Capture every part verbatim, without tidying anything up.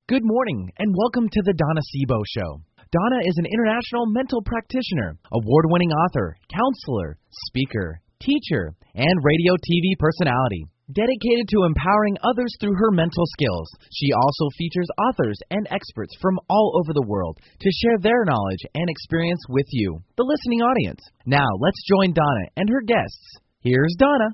Good morning, and welcome to the Donna Sebo Show. Donna is an international mental practitioner, award-winning author, counselor, speaker, teacher, and radio T V personality. Dedicated to empowering others through her mental skills, she also features authors and experts from all over the world to share their knowledge and experience with you, the listening audience. Now, let's join Donna and her guests. Here's Donna.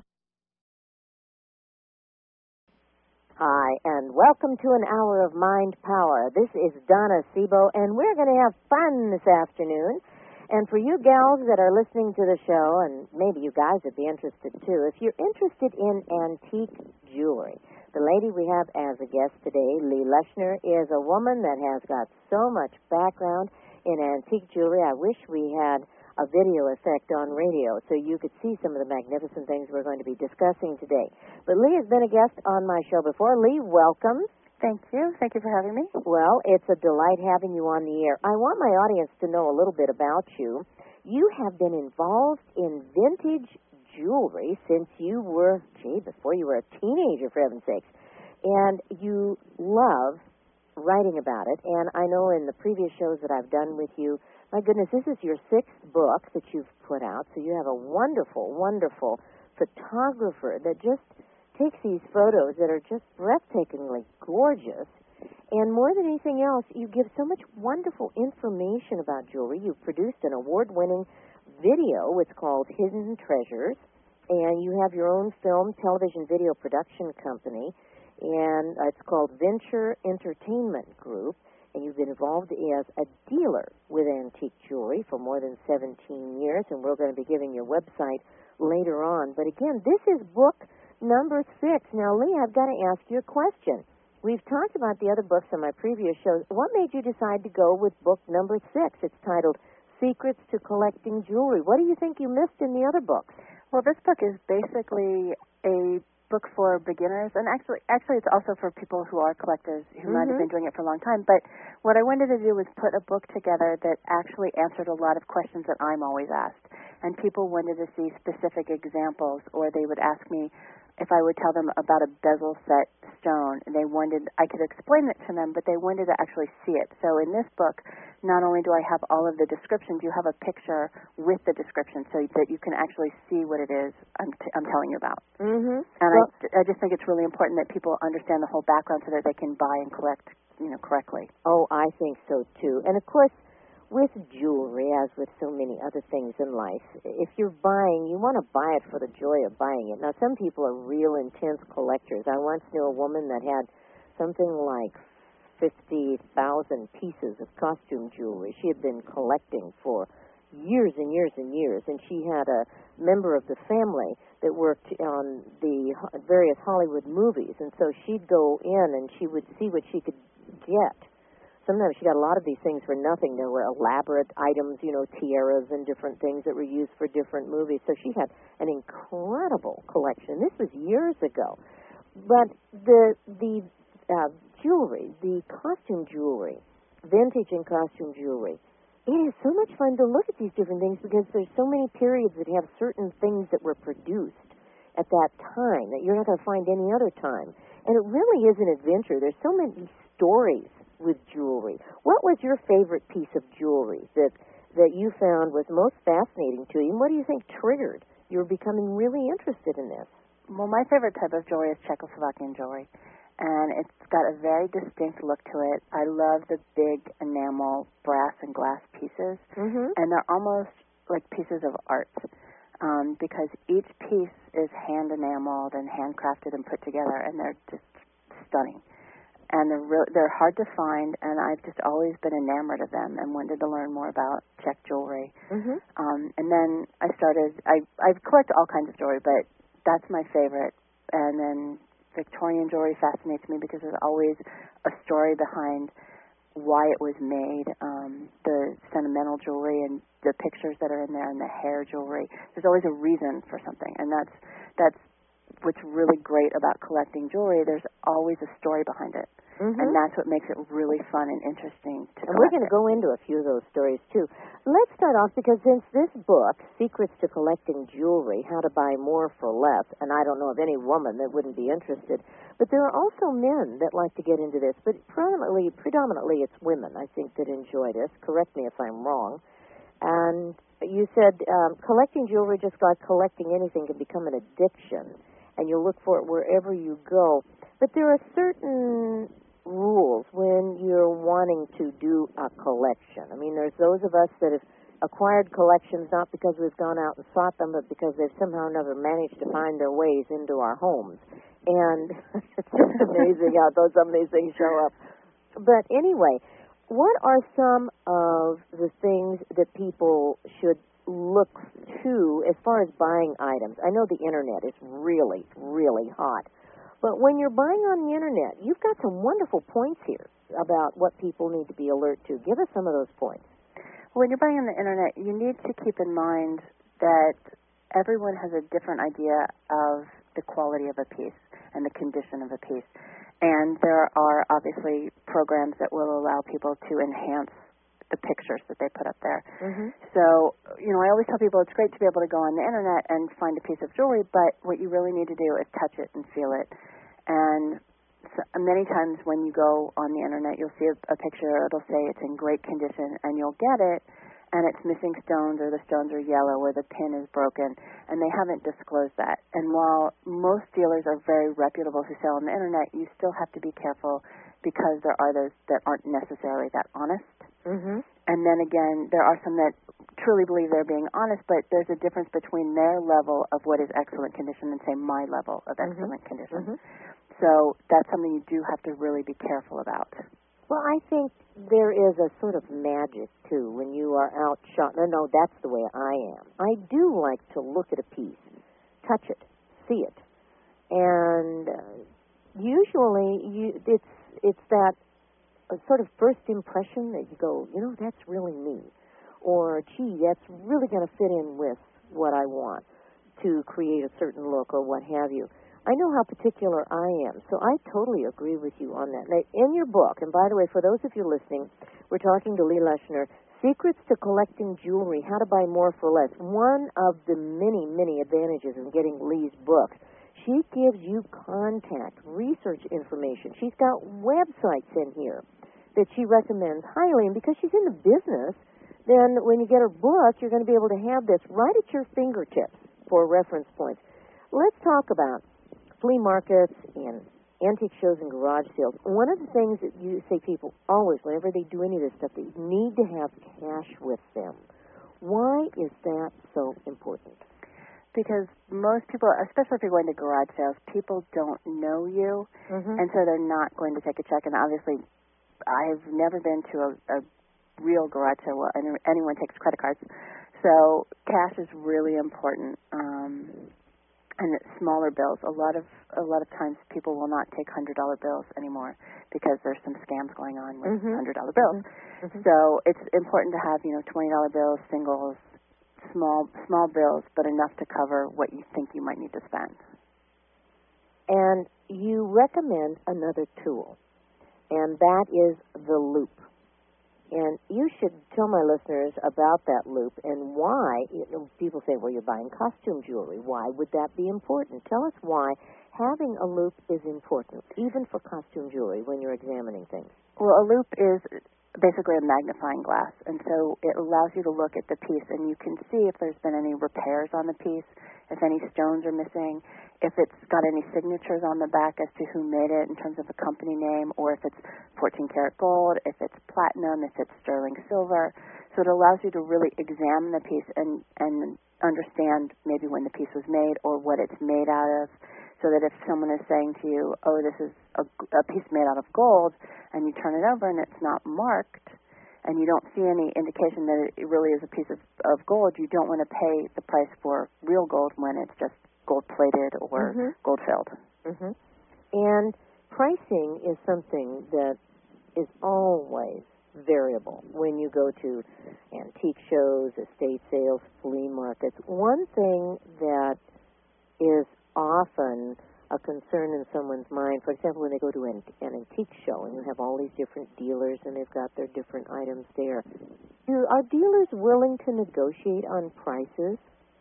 Hi, and welcome to an hour of Mind Power. This is Donna Sebo, and we're going to have fun this afternoon. And for you gals that are listening to the show, and maybe you guys would be interested too, if you're interested in antique jewelry, the lady we have as a guest today, Lee Leshner, is a woman that has got so much background in antique jewelry. I wish we had a video effect on radio so you could see some of the magnificent things we're going to be discussing today. But Lee has been a guest on my show before. Lee, welcome. Thank you. Thank you for having me. Well, it's a delight having you on the air. I want my audience to know a little bit about you. You have been involved in vintage jewelry since you were, gee, before you were a teenager, for heaven's sakes. And you love writing about it. And I know in the previous shows that I've done with you, my goodness, this is your sixth book that you've put out. So you have a wonderful, wonderful photographer that just takes these photos that are just breathtakingly gorgeous. And more than anything else, you give so much wonderful information about jewelry. You've produced an award-winning video. It's called Hidden Treasures. And you have your own film, television, video production company. And it's called Venture Entertainment Group. And you've been involved as a dealer with antique jewelry for more than seventeen years. And we're going to be giving your website later on. But again, this is book number six. Now, Lee, I've got to ask you a question. We've talked about the other books on my previous shows. What made you decide to go with book number six? It's titled Secrets to Collecting Jewelry. What do you think you missed in the other books? Well, this book is basically a book for beginners, and actually actually it's also for people who are collectors who mm-hmm. might have been doing it for a long time. But what I wanted to do was put a book together that actually answered a lot of questions that I'm always asked. And people wanted to see specific examples, or they would ask me if I would tell them about a bezel set stone, and they wanted, I could explain it to them, but they wanted to actually see it. So in this book, not only do I have all of the descriptions, you have a picture with the description so that you can actually see what it is I'm, t- I'm telling you about. Mm-hmm. And well, I, I just think it's really important that people understand the whole background so that they can buy and collect, you know, correctly. Oh, I think so too. And of course, with jewelry, as with so many other things in life, if you're buying, you want to buy it for the joy of buying it. Now, some people are real intense collectors. I once knew a woman that had something like fifty thousand pieces of costume jewelry. She had been collecting for years and years and years, and she had a member of the family that worked on the various Hollywood movies, and so she'd go in and she would see what she could get. Sometimes she got a lot of these things for nothing. There were elaborate items, you know, tiaras and different things that were used for different movies. So she had an incredible collection. This was years ago. But the the uh, jewelry, the costume jewelry, vintage and costume jewelry, it is so much fun to look at these different things because there's so many periods that have certain things that were produced at that time that you're not going to find any other time. And it really is an adventure. There's so many stories with jewelry. What was your favorite piece of jewelry that that you found was most fascinating to you? And what do you think triggered you were becoming really interested in this? Well, my favorite type of jewelry is Czechoslovakian jewelry, and it's got a very distinct look to it. I love the big enamel brass and glass pieces, mm-hmm. and they're almost like pieces of art um, because each piece is hand enameled and handcrafted and put together, and they're just stunning. And they're, re- they're hard to find, and I've just always been enamored of them and wanted to learn more about Czech jewelry. Mm-hmm. Um, and then I started, I, I collect all kinds of jewelry, but that's my favorite. And then Victorian jewelry fascinates me because there's always a story behind why it was made, um, the sentimental jewelry and the pictures that are in there and the hair jewelry. There's always a reason for something, and that's that's what's really great about collecting jewelry. There's always a story behind it. Mm-hmm. And that's what makes it really fun and interesting to And we're going to go into a few of those stories, too. Let's start off, because since this book, Secrets to Collecting Jewelry, How to Buy More for Less, and I don't know of any woman that wouldn't be interested, but there are also men that like to get into this, but predominantly, predominantly it's women, I think, that enjoy this. Correct me if I'm wrong. And you said um, collecting jewelry, just like collecting anything, can become an addiction, and you'll look for it wherever you go. But there are certain rules when you're wanting to do a collection. I mean, there's those of us that have acquired collections not because we've gone out and sought them, but because they've somehow or another managed to find their ways into our homes. And it's just amazing how those some of these things show up. But anyway, what are some of the things that people should look to as far as buying items? I know the internet is really, really hot. But when you're buying on the internet, you've got some wonderful points here about what people need to be alert to. Give us some of those points. When you're buying on the internet, you need to keep in mind that everyone has a different idea of the quality of a piece and the condition of a piece. And there are obviously programs that will allow people to enhance the pictures that they put up there. Mm-hmm. So, you know, I always tell people it's great to be able to go on the internet and find a piece of jewelry, but what you really need to do is touch it and feel it. And so many times when you go on the internet, you'll see a, a picture, it'll say it's in great condition, and you'll get it, and it's missing stones, or the stones are yellow, or the pin is broken, and they haven't disclosed that. And while most dealers are very reputable who sell on the internet, you still have to be careful because there are those that aren't necessarily that honest. Mm-hmm. And then again, there are some that truly believe they're being honest, but there's a difference between their level of what is excellent condition and, say, my level of excellent mm-hmm. condition. Mm-hmm. So that's something you do have to really be careful about. Well, I think there is a sort of magic, too, when you are out shopping. No, no, that's the way I am. I do like to look at a piece, touch it, see it. And uh, usually you, it's it's that a sort of first impression that you go, you know, that's really me. Or, gee, that's really going to fit in with what I want to create a certain look or what have you. I know how particular I am, so I totally agree with you on that. Now, in your book, and by the way, for those of you listening, we're talking to Lee Leshner, Secrets to Collecting Jewelry, How to Buy More for Less. One of the many, many advantages of getting Lee's book, she gives you contact, research information. She's got websites in here that she recommends highly, and because she's in the business, then when you get her book, you're going to be able to have this right at your fingertips for reference points. Let's talk about flea markets and antique shows and garage sales. One of the things that you say people always, whenever they do any of this stuff, they need to have cash with them. Why is that so important? Because most people, especially if you're going to garage sales, people don't know you, mm-hmm. and so they're not going to take a check. And obviously, I've never been to a, a real garage sale where anyone takes credit cards. So cash is really important. Um, and smaller bills. A lot of a lot of times people will not take hundred dollar bills anymore because there's some scams going on with mm-hmm. hundred dollar bills. Mm-hmm. So it's important to have, you know, twenty dollar bills, singles, small small bills, but enough to cover what you think you might need to spend. And you recommend another tool, and that is the loop. And you should tell my listeners about that loop and why. You know, people say, well, you're buying costume jewelry. Why would that be important? Tell us why having a loop is important, even for costume jewelry when you're examining things. Well, a loop is basically a magnifying glass, and so it allows you to look at the piece, and you can see if there's been any repairs on the piece, if any stones are missing, if it's got any signatures on the back as to who made it in terms of a company name, or if it's fourteen karat gold, if it's platinum, if it's sterling silver. So it allows you to really examine the piece and, and understand maybe when the piece was made or what it's made out of, so that if someone is saying to you, oh, this is a, a piece made out of gold, and you turn it over and it's not marked, and you don't see any indication that it really is a piece of, of gold, you don't want to pay the price for real gold when it's just gold-plated or mm-hmm. gold-filled. Mm-hmm. And pricing is something that is always variable when you go to antique shows, estate sales, flea markets. One thing that is often a concern in someone's mind. For example, when they go to an, an antique show and you have all these different dealers and they've got their different items there, do, are dealers willing to negotiate on prices?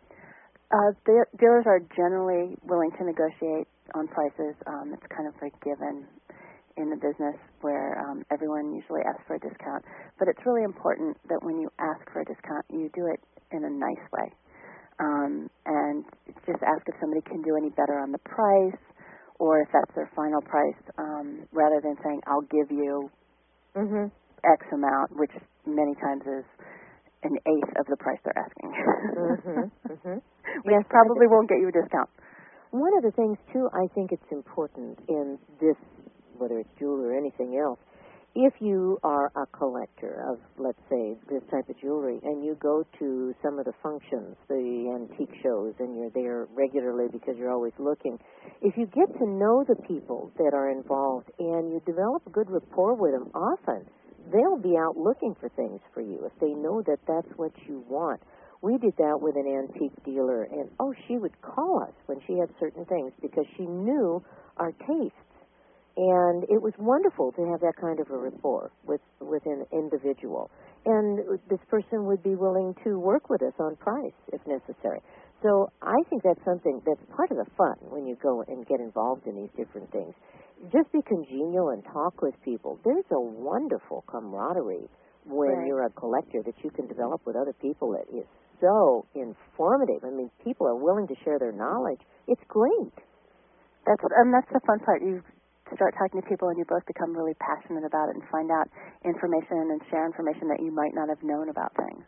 Uh, de- dealers are generally willing to negotiate on prices. Um, it's kind of a given in the business where um, everyone usually asks for a discount. But it's really important that when you ask for a discount, you do it in a nice way. Um, and just ask if somebody can do any better on the price or if that's their final price, um, rather than saying, I'll give you mm-hmm. X amount, which many times is an eighth of the price they're asking. mm-hmm. Mm-hmm. Which yes, probably won't get you a discount. One of the things, too, I think it's important in this, whether it's jewelry or anything else, if you are a collector of, let's say, this type of jewelry, and you go to some of the functions, the antique shows, and you're there regularly because you're always looking, if you get to know the people that are involved and you develop a good rapport with them, often they'll be out looking for things for you if they know that that's what you want. We did that with an antique dealer, and, oh, she would call us when she had certain things because she knew our tastes. And it was wonderful to have that kind of a rapport with, with an individual. And this person would be willing to work with us on price if necessary. So I think that's something that's part of the fun when you go and get involved in these different things. Just be congenial and talk with people. There's a wonderful camaraderie when right. you're a collector that you can develop with other people that is so informative. I mean, people are willing to share their knowledge. It's great. That's and that's the fun part. You start talking to people and you both become really passionate about it and find out information and share information that you might not have known about things.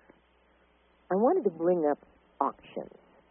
I wanted to bring up auctions.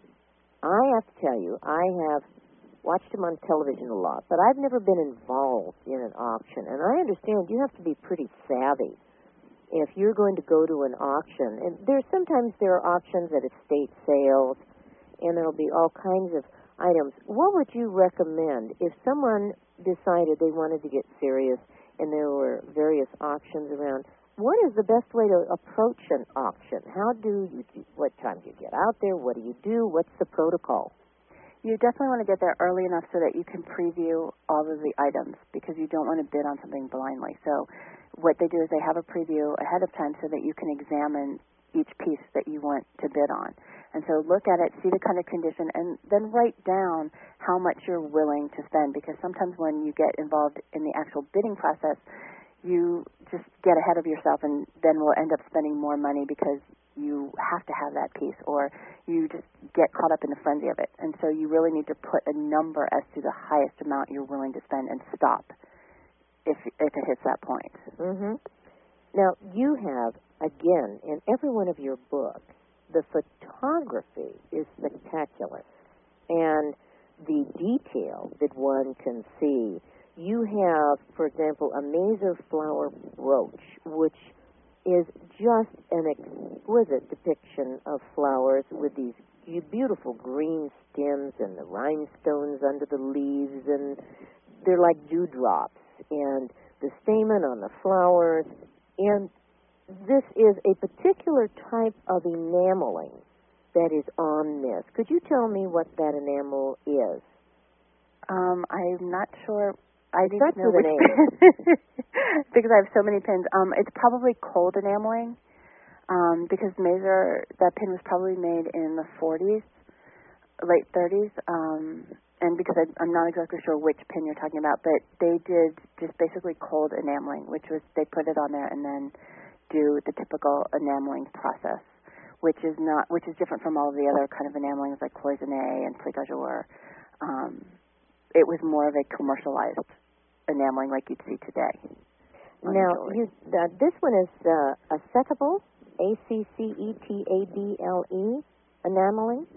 I have to tell you, I have watched them on television a lot, but I've never been involved in an auction. And I understand you have to be pretty savvy if you're going to go to an auction. And there's sometimes there are auctions at estate sales, and there'll be all kinds of items. What would you recommend if someone decided they wanted to get serious and there were various auctions around? What is the best way to approach an auction? How do you do, what time do you get out there? What do you do? What's the protocol? You definitely want to get there early enough so that you can preview all of the items because you don't want to bid on something blindly. So what they do is they have a preview ahead of time so that you can examine each piece that you want to bid on. And so look at it, see the kind of condition, and then write down how much you're willing to spend, because sometimes when you get involved in the actual bidding process, you just get ahead of yourself and then will end up spending more money because you have to have that piece, or you just get caught up in the frenzy of it. And so you really need to put a number as to the highest amount you're willing to spend and stop if, if it hits that point. Mm-hmm. Now, you have, again, in every one of your books, the photography is spectacular, and the detail that one can see. You have, for example, a Mazer flower brooch, which is just an exquisite depiction of flowers with these beautiful green stems and the rhinestones under the leaves, and they're like dewdrops, and the stamen on the flowers, and this is a particular type of enameling that is on this. Could you tell me what that enamel is? Um, I'm not sure. I need That's to know with which an pin because I have so many pins. Um, it's probably cold enameling um, because Mazer, that pin was probably made in the forties, late thirties, um, and because I, I'm not exactly sure which pin you're talking about, but they did just basically cold enameling, which was they put it on there and then do the typical enameling process, which is not, which is different from all of the other kind of enamelings like cloisonné and plique-à-jour. Um, it was more of a commercialized enameling like you'd see today. Now, you, uh, this one is uh, accettable, A C C E T A B L E, enameling.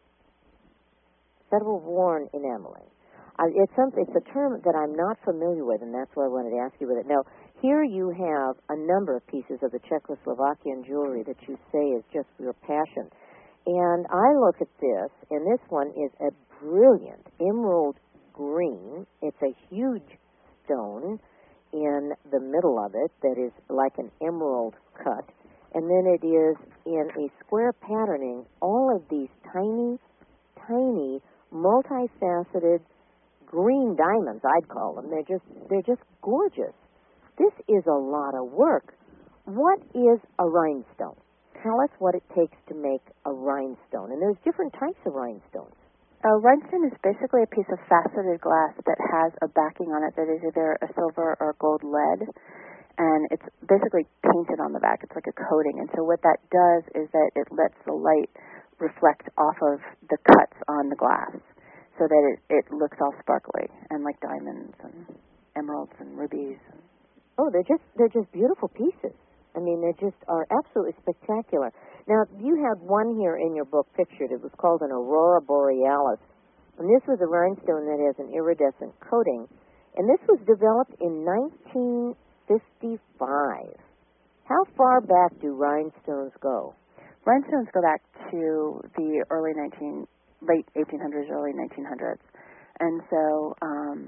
Accettable worn enameling. Uh, it's, some, it's a term that I'm not familiar with, and that's why I wanted to ask you with it. Now, here you have a number of pieces of the Czechoslovakian jewelry that you say is just your passion. And I look at this, and this one is a brilliant emerald green. It's a huge stone in the middle of it that is like an emerald cut. And then it is in a square patterning, all of these tiny, tiny, multifaceted green diamonds, I'd call them. They're just they're just gorgeous. This is a lot of work. What is a rhinestone? Tell us what it takes to make a rhinestone. And there's different types of rhinestones. A rhinestone is basically a piece of faceted glass that has a backing on it that is either a silver or gold lead, and it's basically painted on the back. It's like a coating. And so what that does is that it lets the light reflect off of the cuts on the glass so that it, it looks all sparkly and like diamonds and emeralds and rubies. Oh, they're just they're just beautiful pieces. I mean, they just are absolutely spectacular. Now, you had one here in your book pictured. It was called an Aurora Borealis. And this was a rhinestone that has an iridescent coating. And this was developed in nineteen fifty-five. How far back do rhinestones go? Rhinestones go back to the early nineteen, late eighteen hundreds, early nineteen hundreds. And so um,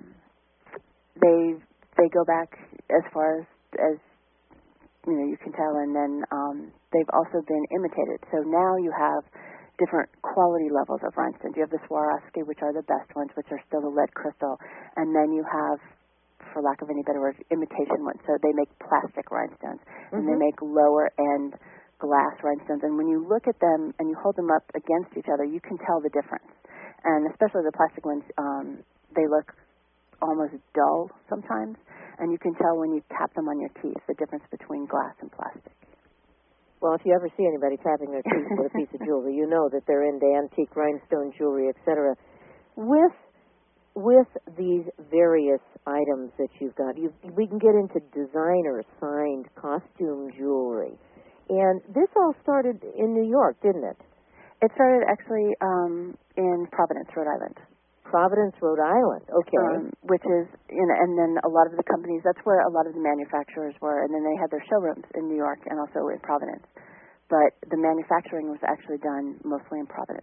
they they go back as far as, as you know, you can tell, and then um, they've also been imitated. So now you have different quality levels of rhinestones. You have the Swarovski, which are the best ones, which are still the lead crystal, and then you have, for lack of any better word, imitation ones. So they make plastic rhinestones, and mm-hmm. they make lower-end glass rhinestones. And when you look at them and you hold them up against each other, you can tell the difference. And especially the plastic ones, um, they look almost dull sometimes. And you can tell when you tap them on your teeth the difference between glass and plastic. Well, if you ever see anybody tapping their teeth with a piece of jewelry, you know that they're into antique rhinestone jewelry, et cetera. With with these various items that you've got, you've, we can get into designer signed costume jewelry, and this all started in New York, didn't it? It started actually um, in Providence, Rhode Island. Providence, Rhode Island. Okay. Um, which is, you know, and then a lot of the companies, that's where a lot of the manufacturers were, and then they had their showrooms in New York and also in Providence. But the manufacturing was actually done mostly in Providence.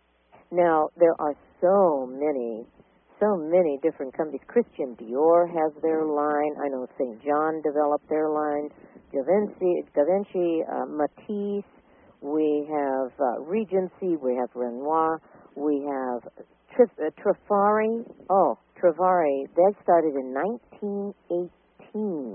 Now, there are so many, so many different companies. Christian Dior has their line. I know Saint John developed their line. Da Vinci, Da Vinci uh, Matisse. We have uh, Regency. We have Renoir. We have Trif- uh, Trifari. Oh, Trifari. That started in nineteen eighteen.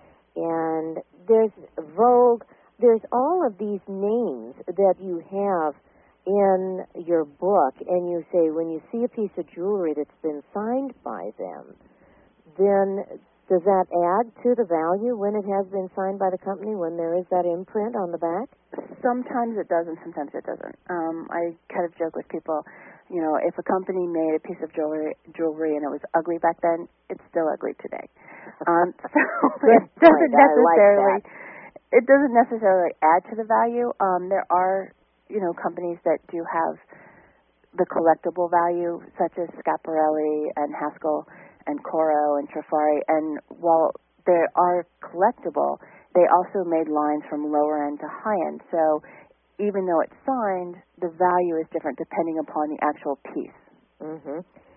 And there's Vogue. There's all of these names that you have in your book, and you say when you see a piece of jewelry that's been signed by them, then does that add to the value when it has been signed by the company, when there is that imprint on the back? Sometimes it does and sometimes it doesn't. Um, I kind of joke with people, you know, if a company made a piece of jewelry, jewelry and it was ugly back then, it's still ugly today. Um, so it doesn't necessarily... Like It doesn't necessarily add to the value. Um, there are, you know, companies that do have the collectible value, such as Schiaparelli and Haskell and Coro and Trifari. And while they are collectible, they also made lines from lower end to high end. So even though it's signed, the value is different depending upon the actual piece. Mm-hmm.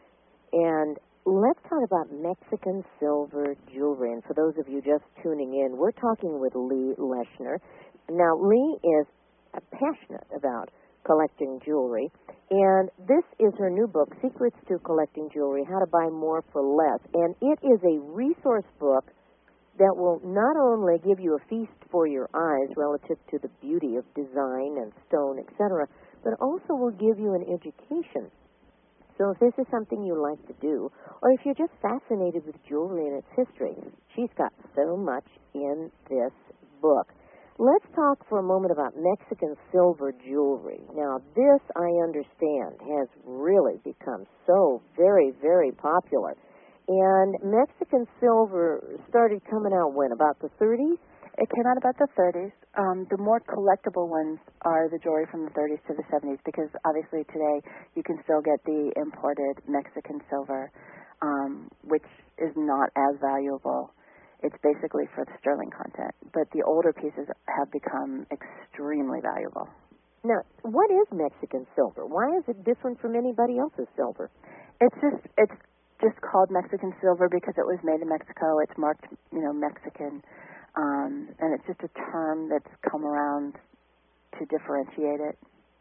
And let's talk about Mexican silver jewelry. And for those of you just tuning in, we're talking with Lee Leshner. Now, Lee is passionate about collecting jewelry, and this is her new book, Secrets to Collecting Jewelry, How to Buy More for Less. And it is a resource book that will not only give you a feast for your eyes relative to the beauty of design and stone, et cetera, but also will give you an education. So if this is something you like to do, or if you're just fascinated with jewelry and its history, she's got so much in this book. Let's talk for a moment about Mexican silver jewelry. Now, this, I understand, has really become so very, very popular. And Mexican silver started coming out when, about the thirties? It came out about the thirties. Um, the more collectible ones are the jewelry from the thirties to the seventies, because obviously today you can still get the imported Mexican silver, um, which is not as valuable. It's basically for the sterling content. But the older pieces have become extremely valuable. Now, what is Mexican silver? Why is it different from anybody else's silver? It's just it's just called Mexican silver because it was made in Mexico. It's marked, you know, Mexican. Um, and it's just a term that's come around to differentiate it.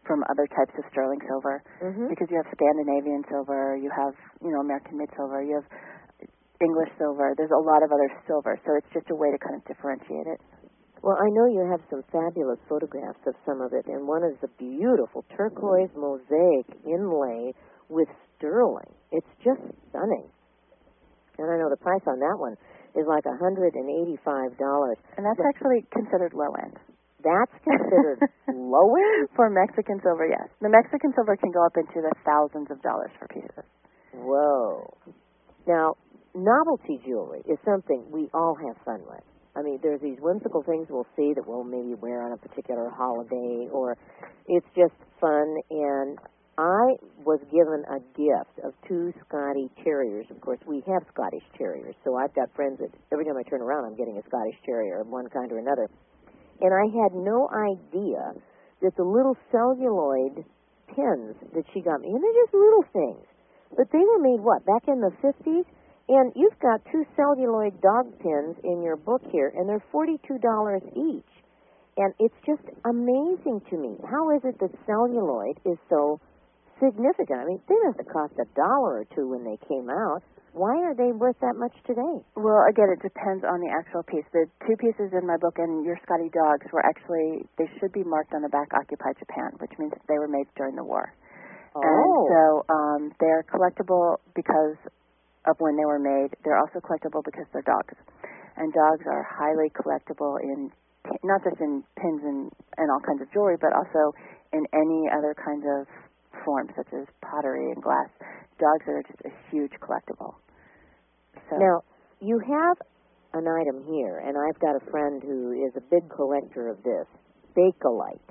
from other types of sterling silver, mm-hmm. because you have Scandinavian silver, you have, you know, American-made silver, you have English silver. There's a lot of other silver, so it's just a way to kind of differentiate it. Well, I know you have some fabulous photographs of some of it, and one is a beautiful turquoise mosaic inlay with sterling. It's just stunning. And I know the price on that one is like one hundred eighty-five dollars. And that's actually considered low-end. That's considered low-end? For Mexican silver, yes. The Mexican silver can go up into the thousands of dollars for pieces. Whoa. Now, novelty jewelry is something we all have fun with. I mean, there's these whimsical things we'll see that we'll maybe wear on a particular holiday, or it's just fun. And I was given a gift of two Scotty Terriers. Of course, we have Scottish Terriers, so I've got friends that every time I turn around, I'm getting a Scottish Terrier of one kind or another. And I had no idea that the little celluloid pins that she got me, and they're just little things, but they were made, what, back in the fifties? And you've got two celluloid dog pins in your book here, and they're forty-two dollars each. And it's just amazing to me. How is it that celluloid is so significant? I mean, they must have cost a dollar or two when they came out. Why are they worth that much today? Well, again, it depends on the actual piece. The two pieces in my book and your Scotty dogs were actually, they should be marked on the back Occupied Japan, which means they were made during the war. Oh. And so um, they're collectible because of when they were made. They're also collectible because they're dogs. And dogs are highly collectible in, not just in pins and, and all kinds of jewelry, but also in any other kinds of forms, such as pottery and glass. Dogs are just a huge collectible. So. Now, you have an item here, and I've got a friend who is a big collector of this, Bakelite.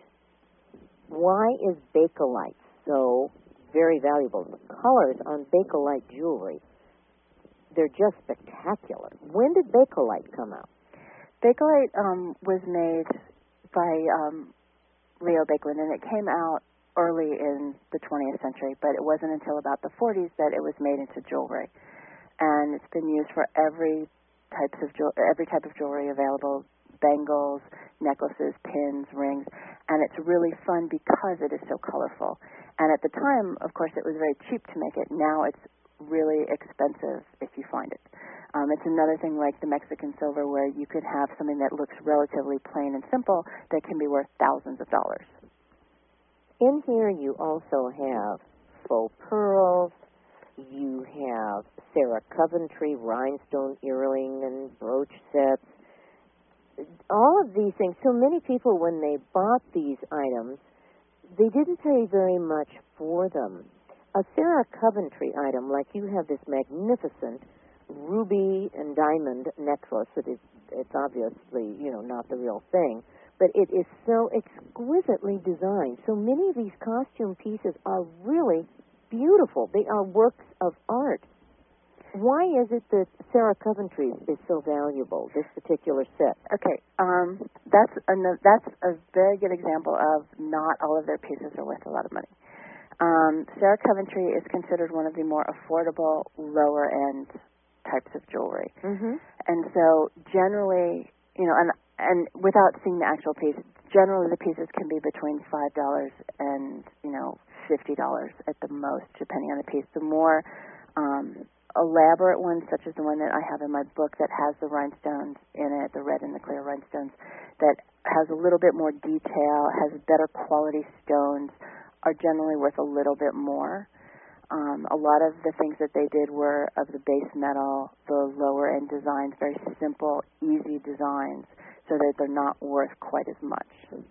Why is Bakelite so very valuable? The colors on Bakelite jewelry, they're just spectacular. When did Bakelite come out? Bakelite um, was made by um, Leo Baekeland, and it came out early in the twentieth century, but it wasn't until about the forties that it was made into jewelry. And it's been used for every types of ju- every type of jewelry available, bangles, necklaces, pins, rings, and it's really fun because it is so colorful. And at the time, of course, it was very cheap to make it. Now it's really expensive if you find it. Um, it's another thing like the Mexican silver where you could have something that looks relatively plain and simple that can be worth thousands of dollars. In here you also have faux pearls, you have Sarah Coventry rhinestone earring and brooch sets, all of these things. So many people, when they bought these items, they didn't pay very much for them. A Sarah Coventry item, like you have this magnificent ruby and diamond necklace that is, it's obviously, you know, not the real thing, but it is so exquisitely designed. So many of these costume pieces are really beautiful. They are works of art. Why is it that Sarah Coventry is so valuable, this particular set? Okay, um, that's a, that's a very good example of not all of their pieces are worth a lot of money. Um, Sarah Coventry is considered one of the more affordable, lower-end types of jewelry. Mm-hmm. And so generally, you know, and and without seeing the actual piece, generally the pieces can be between five dollars and, you know, fifty dollars at the most, depending on the piece. The more um, elaborate ones, such as the one that I have in my book that has the rhinestones in it, the red and the clear rhinestones, that has a little bit more detail, has better quality stones, are generally worth a little bit more. Um, a lot of the things that they did were of the base metal, the lower end designs, very simple, easy designs, so that they're not worth quite as much.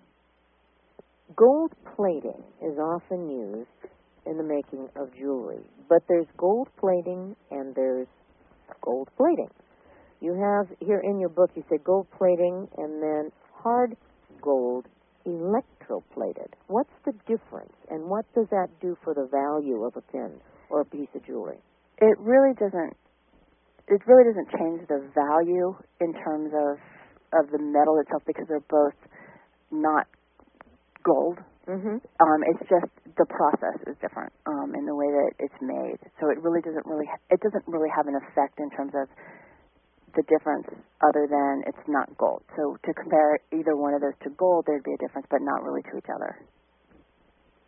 Gold plating is often used in the making of jewelry, but there's gold plating and there's gold plating. You have here in your book, you say gold plating and then hard gold electroplated. What's the difference, and what does that do for the value of a pin or a piece of jewelry? It really doesn't. It really doesn't change the value in terms of of the metal itself, because they're both not gold. Mm-hmm. Um, it's just the process is different um, in the way that it's made. So it really doesn't really it doesn't really have an effect in terms of the difference, other than it's not gold. So to compare either one of those to gold, there'd be a difference, but not really to each other.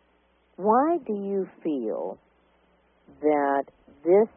Why do you feel that this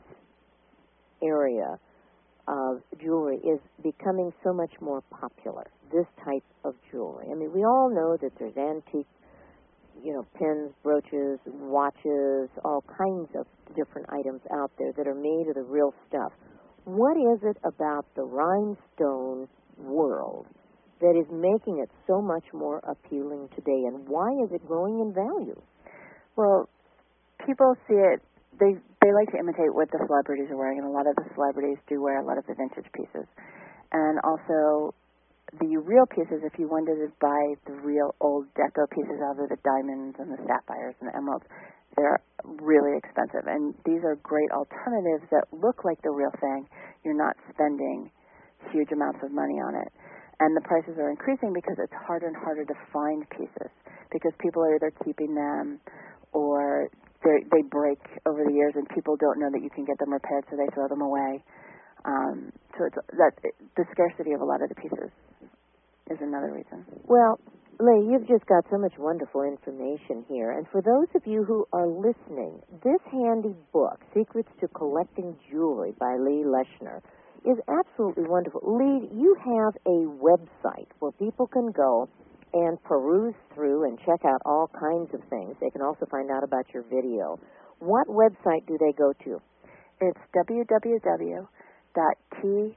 area of jewelry is becoming so much more popular, this type of jewelry? I mean, we all know that there's antique, you know, pins, brooches, watches, all kinds of different items out there that are made of the real stuff. What is it about the rhinestone world that is making it so much more appealing today, and why is it growing in value? Well, people see it, they they like to imitate what the celebrities are wearing, and a lot of the celebrities do wear a lot of the vintage pieces. And also, the real pieces, if you wanted to buy the real old deco pieces out of the diamonds and the sapphires and the emeralds, they're really expensive. And these are great alternatives that look like the real thing. You're not spending huge amounts of money on it. And the prices are increasing because it's harder and harder to find pieces, because people are either keeping them or they break over the years and people don't know that you can get them repaired, so they throw them away. Um, so it's that the scarcity of a lot of the pieces is another reason. Well, Lee, you've just got so much wonderful information here. And for those of you who are listening, this handy book, Secrets to Collecting Jewelry by Lee Leshner, is absolutely wonderful. Lee, you have a website where people can go and peruse through and check out all kinds of things. They can also find out about your video. What website do they go to? It's www dot tias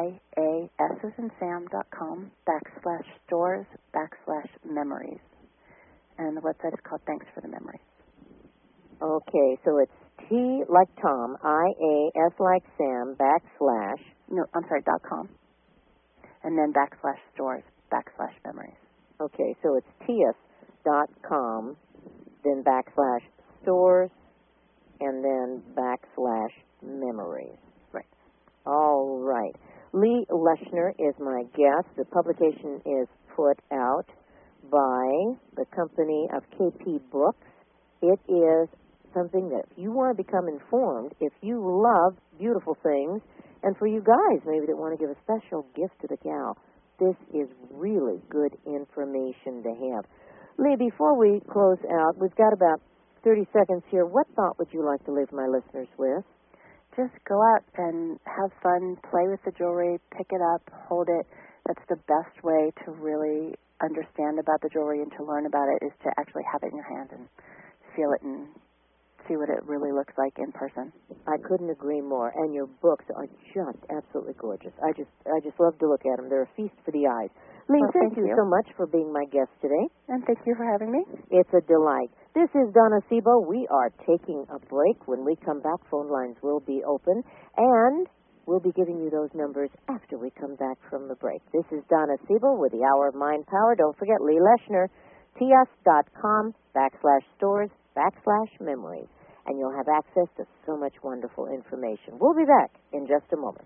as in Sam dot com backslash stores backslash memories. And the website is called Thanks for the Memories. Okay, so it's T like Tom, I A S like Sam, backslash. No, I'm sorry, dot com. And then backslash stores, backslash memories. Okay, so it's tias dot com, then backslash stores, and then backslash memories. Right. All right. Lee Leshner is my guest. The publication is put out by the company of K P Books. It is something that if you want to become informed, if you love beautiful things, and for you guys maybe that want to give a special gift to the gal, this is really good information to have. Lee, before we close out, we've got about thirty seconds here. What thought would you like to leave my listeners with? Just go out and have fun, play with the jewelry, pick it up, hold it. That's the best way to really understand about the jewelry and to learn about it, is to actually have it in your hand and feel it and see what it really looks like in person. I couldn't agree more. And your books are just absolutely gorgeous. I just I just love to look at them. They're a feast for the eyes. Lee, well, thank, thank you, you so much for being my guest today. And thank you for having me. It's a delight. This is Donna Sebo. We are taking a break. When we come back, phone lines will be open, and we'll be giving you those numbers after we come back from the break. This is Donna Sebo with the Hour of Mind Power. Don't forget Lee Leshner, tias dot com backslash stores backslash memories, and you'll have access to so much wonderful information. We'll be back in just a moment.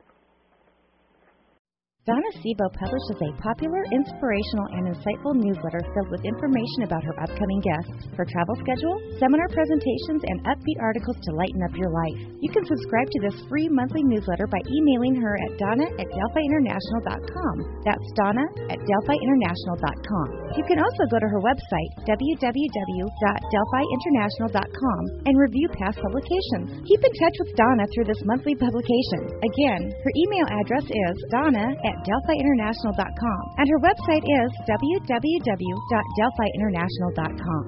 Donna Sebo publishes a popular, inspirational, and insightful newsletter filled with information about her upcoming guests, her travel schedule, seminar presentations, and upbeat articles to lighten up your life. You can subscribe to this free monthly newsletter by emailing her at donna at delphi international dot com. That's donna at delphi international dot com. You can also go to her website, w w w dot delphi international dot com, and review past publications. Keep in touch with Donna through this monthly publication. Again, her email address is donna at delphi international dot com, and her website is w w w dot delphi international dot com.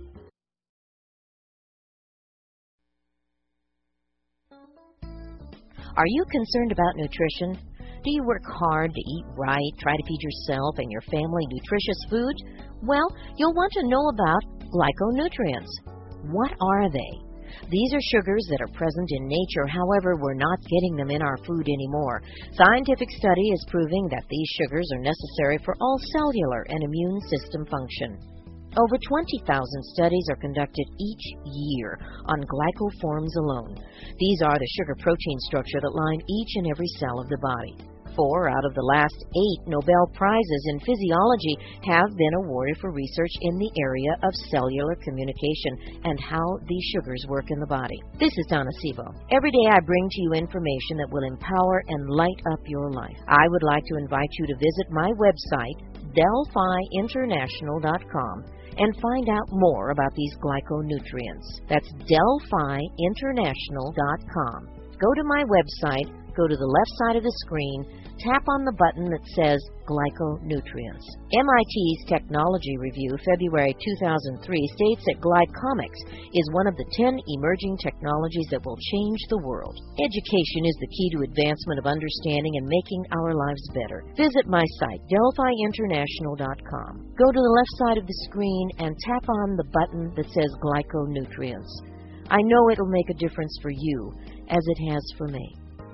Are you concerned about nutrition? Do you work hard to eat right, try to feed yourself and your family nutritious food? Well, you'll want to know about glyconutrients. What are they? These are sugars that are present in nature, however, we're not getting them in our food anymore. Scientific study is proving that these sugars are necessary for all cellular and immune system function. Over twenty thousand studies are conducted each year on glycoforms alone. These are the sugar-protein structure that line each and every cell of the body. Four out of the last eight Nobel Prizes in physiology have been awarded for research in the area of cellular communication and how these sugars work in the body. This is Donna Sebo. Every day I bring to you information that will empower and light up your life. I would like to invite you to visit my website, delphi international dot com, and find out more about these glyconutrients. That's Delphi International dot com. Go to my website, go to the left side of the screen, tap on the button that says Glyconutrients. M I T's Technology Review, February two thousand three, states that glycomics is one of the ten emerging technologies that will change the world. Education is the key to advancement of understanding and making our lives better. Visit my site, Delphi International dot com. Go to the left side of the screen and tap on the button that says Glyconutrients. I know it'll make a difference for you, as it has for me.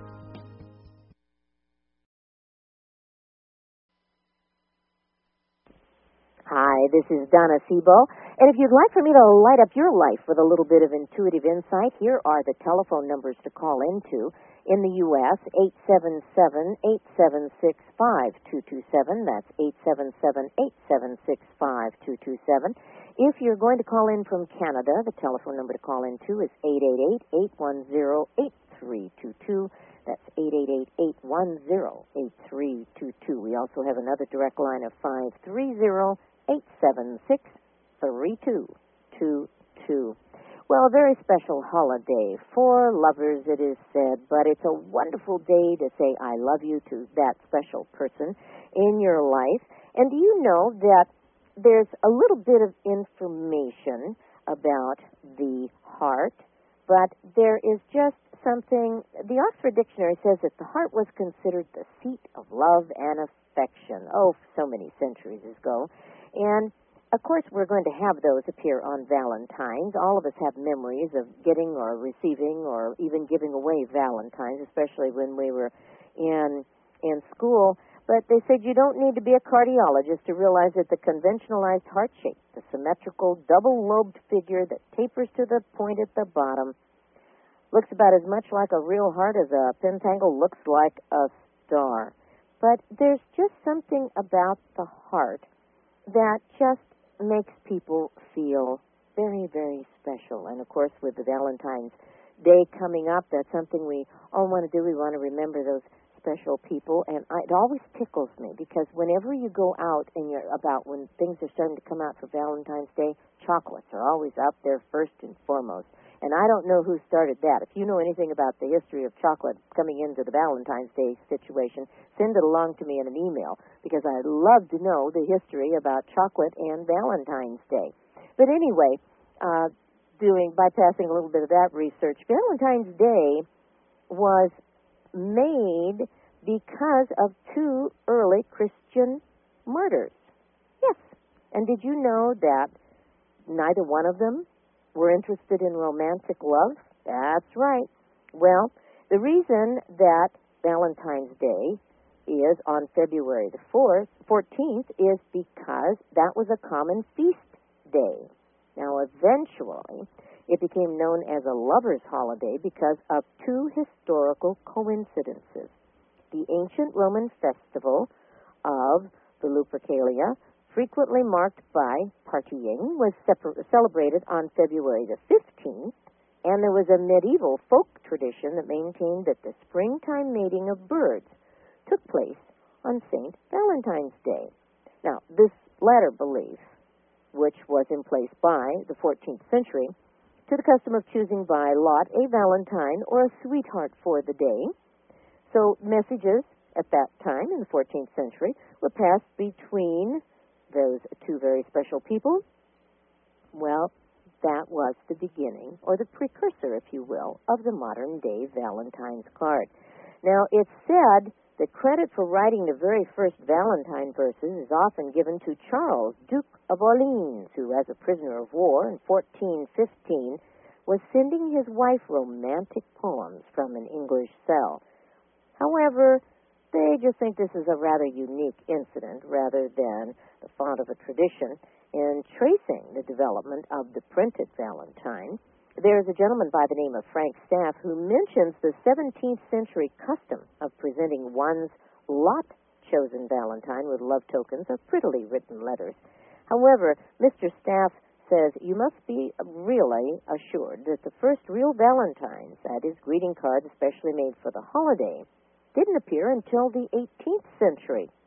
Hi, this is Donna Sebo, and if you'd like for me to light up your life with a little bit of intuitive insight, here are the telephone numbers to call into. In the U S, eight seven seven, eight seven six, five two two seven. That's eight seven seven, eight seven six, five two two seven. If you're going to call in from Canada, the telephone number to call into is eight eight eight, eight one zero, eight three two two. That's eight eight eight, eight one zero, eight three two two. We also have another direct line of five three zero, eight seven six, three two two two. Well, a very special holiday for lovers, it is said, but it's a wonderful day to say I love you to that special person in your life. And do you know that there's a little bit of information about the heart, but there is just something. The Oxford Dictionary says that the heart was considered the seat of love and affection. Oh, so many centuries ago. And, of course, we're going to have those appear on Valentine's. All of us have memories of getting or receiving or even giving away Valentines, especially when we were in in school. But they said you don't need to be a cardiologist to realize that the conventionalized heart shape, the symmetrical double-lobed figure that tapers to the point at the bottom, looks about as much like a real heart as a pentangle looks like a star. But there's just something about the heart that just makes people feel very, very special. And, of course, with the Valentine's Day coming up, that's something we all want to do. We want to remember those special people. And I, it always tickles me because whenever you go out and you're about when things are starting to come out for Valentine's Day, chocolates are always up there first and foremost. And I don't know who started that. If you know anything about the history of chocolate coming into the Valentine's Day situation, send it along to me in an email, because I'd love to know the history about chocolate and Valentine's Day. But anyway, uh, doing bypassing a little bit of that research, Valentine's Day was made because of two early Christian martyrs. Yes. And did you know that neither one of them were interested in romantic love? That's right. Well, the reason that Valentine's Day is on February the fourth, fourteenth is because that was a common feast day. Now, eventually, it became known as a lover's holiday because of two historical coincidences. The ancient Roman festival of the Lupercalia, frequently marked by partying, was separ- celebrated on February the fifteenth, and there was a medieval folk tradition that maintained that the springtime mating of birds took place on Saint Valentine's Day. Now, this latter belief, which was in place by the fourteenth century, to the custom of choosing by lot a valentine or a sweetheart for the day. So messages at that time, in the fourteenth century, were passed between those two very special people. Well, that was the beginning, or the precursor, if you will, of the modern-day Valentine's card. Now, it's said that credit for writing the very first Valentine verses is often given to Charles, Duke of Orleans, who, as a prisoner of war in fourteen fifteen, was sending his wife romantic poems from an English cell. However, they just think this is a rather unique incident rather than the font of a tradition in tracing the development of the printed Valentine. There's a gentleman by the name of Frank Staff who mentions the seventeenth century custom of presenting one's lot-chosen Valentine with love tokens of prettily written letters. However, Mister Staff says you must be really assured that the first real Valentines, that is, greeting cards especially made for the holiday, didn't appear until the eighteenth century.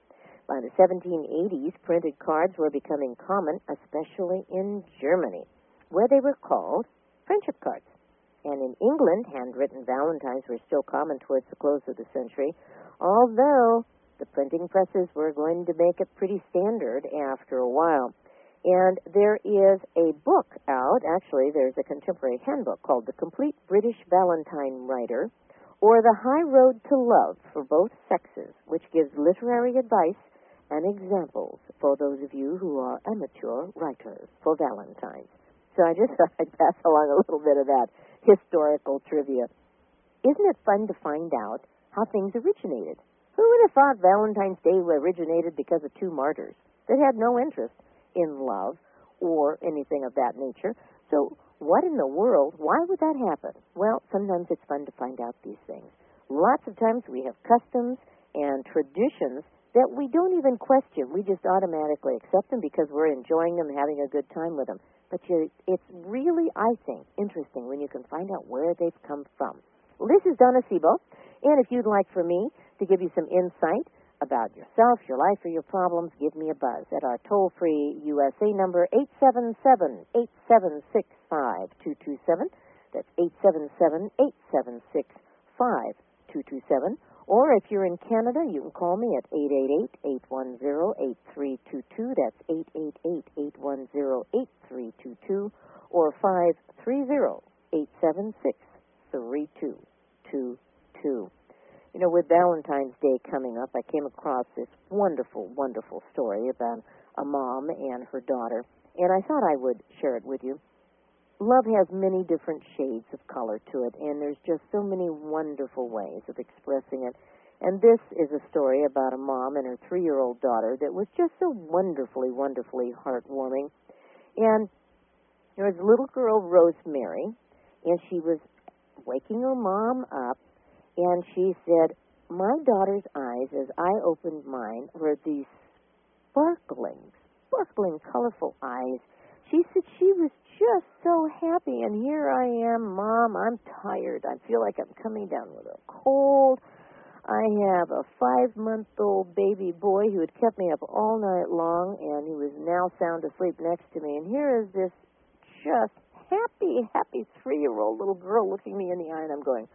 By the seventeen eighties, printed cards were becoming common, especially in Germany, where they were called friendship cards. And in England, handwritten valentines were still common towards the close of the century, although the printing presses were going to make it pretty standard after a while. And there is a book out, actually there's a contemporary handbook called The Complete British Valentine Writer, or The High Road to Love for Both Sexes, which gives literary advice and examples for those of you who are amateur writers for Valentines. So I just thought I'd pass along a little bit of that historical trivia. Isn't it fun to find out how things originated? Who would have thought Valentine's Day originated because of two martyrs that had no interest in love or anything of that nature? So what in the world, why would that happen? Well, sometimes it's fun to find out these things. Lots of times we have customs and traditions that we don't even question. We just automatically accept them because we're enjoying them, having a good time with them. But you, it's really, I think, interesting when you can find out where they've come from. Well, this is Donna Sebo, and if you'd like for me to give you some insight about yourself, your life, or your problems, give me a buzz at our toll-free U S A number, eight seven seven, eight seven six, five two two seven. That's eight seven seven, eight seven six, five two two seven. Or if you're in Canada, you can call me at eight eight eight, eight one zero, eight three two two. That's eight eight eight, eight one zero, eight three two two. Or five three zero, eight seven six, three two two two. You know, with Valentine's Day coming up, I came across this wonderful, wonderful story about a mom and her daughter, and I thought I would share it with you. Love has many different shades of color to it, and there's just so many wonderful ways of expressing it. And this is a story about a mom and her three-year-old daughter that was just so wonderfully, wonderfully heartwarming. And there was a little girl, Rosemary, and she was waking her mom up, and she said, my daughter's eyes, as I opened mine, were these sparkling, sparkling, colorful eyes. She said she was just so happy, and here I am, Mom, I'm tired. I feel like I'm coming down with a cold. I have a five-month-old baby boy who had kept me up all night long, and he was now sound asleep next to me. And here is this just happy, happy three-year-old little girl looking me in the eye, and I'm going,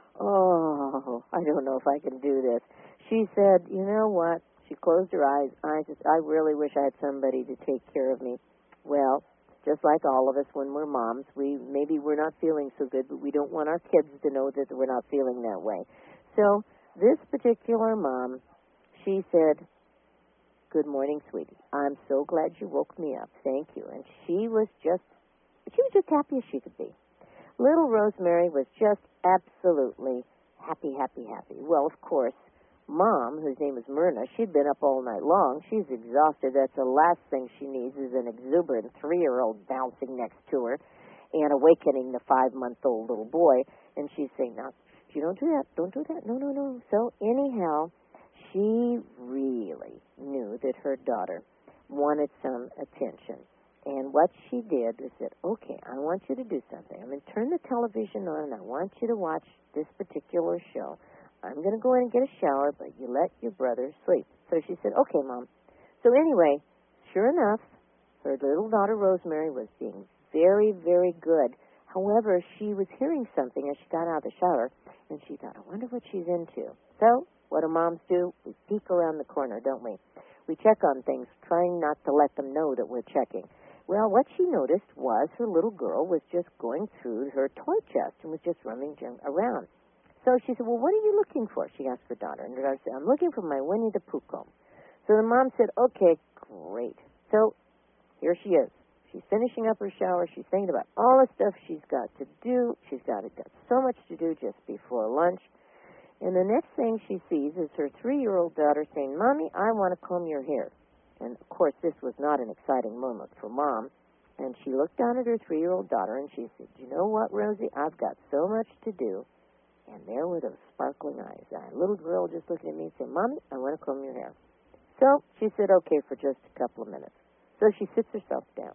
oh, I don't know if I can do this. She said, you know what? She closed her eyes. I just, I really wish I had somebody to take care of me. Well, just like all of us when we're moms, we maybe we're not feeling so good, but we don't want our kids to know that we're not feeling that way. So this particular mom, she said, good morning, sweetie. I'm so glad you woke me up. Thank you. And she was just, she was just happy as she could be. Little Rosemary was just absolutely happy, happy, happy. Well, of course, Mom, whose name is Myrna, she'd been up all night long. She's exhausted. That's the last thing she needs is an exuberant three-year-old bouncing next to her and awakening the five-month-old little boy. And she's saying, no, you don't do that. Don't do that. No, no, no. So anyhow, she really knew that her daughter wanted some attention. And what she did was said, okay, I want you to do something. I'm going to turn the television on, and I want you to watch this particular show. I'm going to go in and get a shower, but you let your brother sleep. So she said, okay, Mom. So anyway, sure enough, her little daughter Rosemary was being very, very good. However, she was hearing something as she got out of the shower, and she thought, I wonder what she's into. So what do moms do? We peek around the corner, don't we? We check on things, trying not to let them know that we're checking. Well, what she noticed was her little girl was just going through her toy chest and was just rummaging around. So she said, well, what are you looking for? She asked her daughter. And her daughter said, I'm looking for my Winnie the Pooh comb. So the mom said, okay, great. So here she is. She's finishing up her shower. She's thinking about all the stuff she's got to do. She's got, got so much to do just before lunch. And the next thing she sees is her three-year-old daughter saying, Mommy, I want to comb your hair. And, of course, this was not an exciting moment for Mom. And she looked down at her three-year-old daughter, and she said, you know what, Rosie? I've got so much to do. And there were those sparkling eyes. A little girl just looking at me and saying, Mommy, I want to comb your hair. So she said, okay, for just a couple of minutes. So she sits herself down.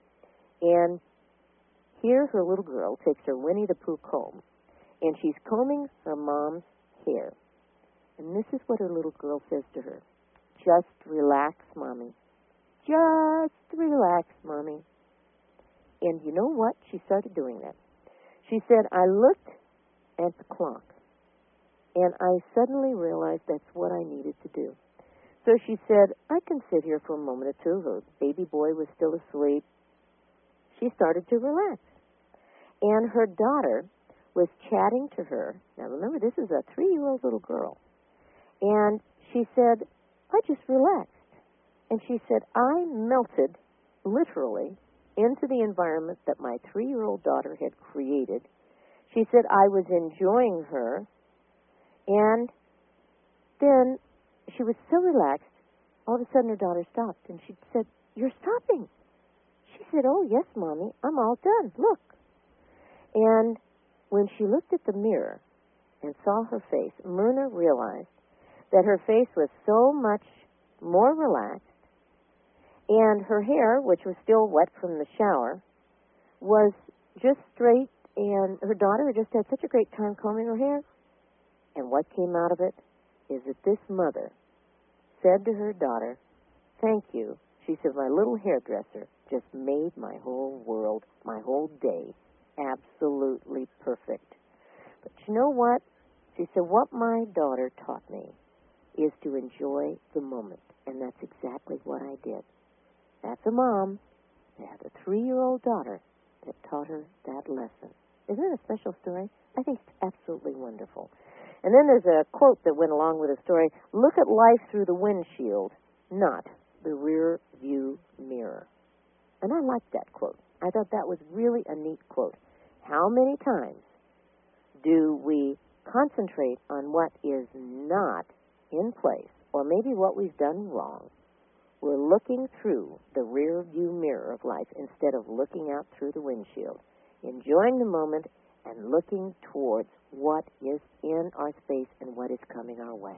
And here her little girl takes her Winnie the Pooh comb, and she's combing her mom's hair. And this is what her little girl says to her. just relax, Mommy. Just relax, Mommy. And you know what? She started doing that. She said, I looked at the clock, and I suddenly realized that's what I needed to do. So she said, I can sit here for a moment or two. Her baby boy was still asleep. She started to relax. And her daughter was chatting to her. Now remember, this is a three-year-old little girl. And she said, I just relaxed. And she said, I melted, literally, into the environment that my three-year-old daughter had created. She said, I was enjoying her. And then she was so relaxed, all of a sudden her daughter stopped. And she said, you're stopping. She said, oh, yes, Mommy, I'm all done. Look. And when she looked at the mirror and saw her face, Myrna realized that her face was so much more relaxed, and her hair, which was still wet from the shower, was just straight, and her daughter had just had such a great time combing her hair. And what came out of it is that this mother said to her daughter, thank you. She said, my little hairdresser just made my whole world, my whole day, absolutely perfect. But you know what? She said, what my daughter taught me is to enjoy the moment. And that's exactly what I did. That's a mom that had a three-year-old daughter that taught her that lesson. Isn't it a special story? I think it's absolutely wonderful. And then there's a quote that went along with the story. Look at life through the windshield, not the rear view mirror. And I liked that quote. I thought that was really a neat quote. How many times do we concentrate on what is not in place, or maybe what we've done wrong? We're looking through the rear view mirror of life instead of looking out through the windshield, enjoying the moment and looking towards what is in our space and what is coming our way.